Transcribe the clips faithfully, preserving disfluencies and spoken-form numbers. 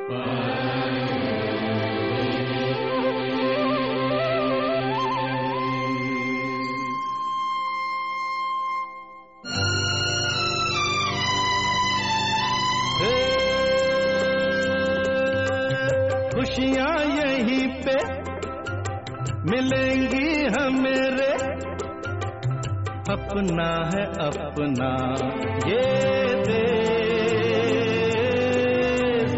खुशियाँ यहीं पे मिलेंगी हमें रे, अपना है अपना ये देश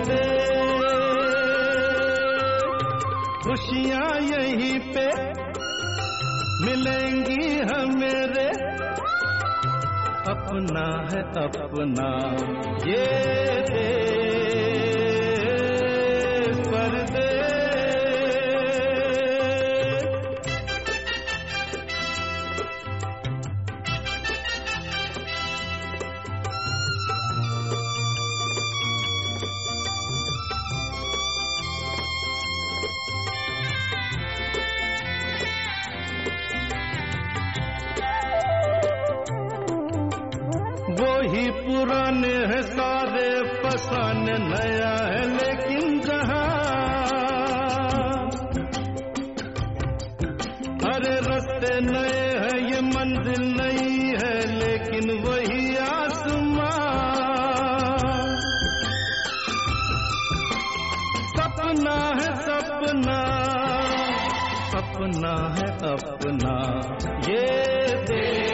परदेश। खुशियाँ यहीं पे मिलेंगी हमें रे, अपना है अपना ये देश परदेश। वही पुराने हैं सारे फसाने, नया है लेकिन जहां, अरे रास्ते नए हैं ये मंजिल नई है लेकिन वही आसमां। सपना है सपना, अपना है अपना ये देश।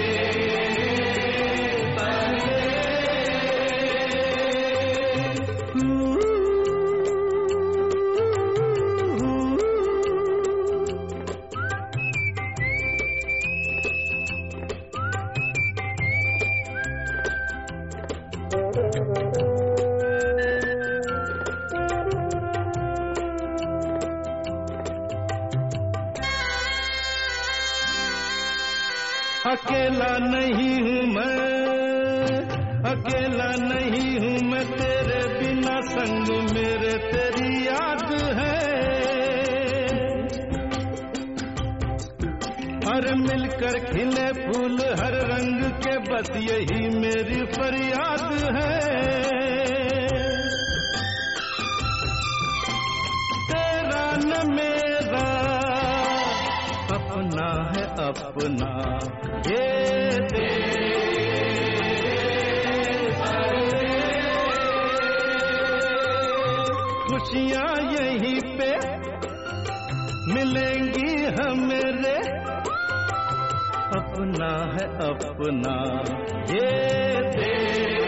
अकेला नहीं हूँ मैं, अकेला नहीं हूँ मैं, तेरे बिना संग मेरे तेरी याद है। अरे मिलकर खिले फूल हर रंग के, बस यही मेरी फरियाद है। तेरा न मेरा अपना है अपना ये देश। खुशियाँ यहीं पे मिलेंगी हमें रे, अपना है अपना ये देश।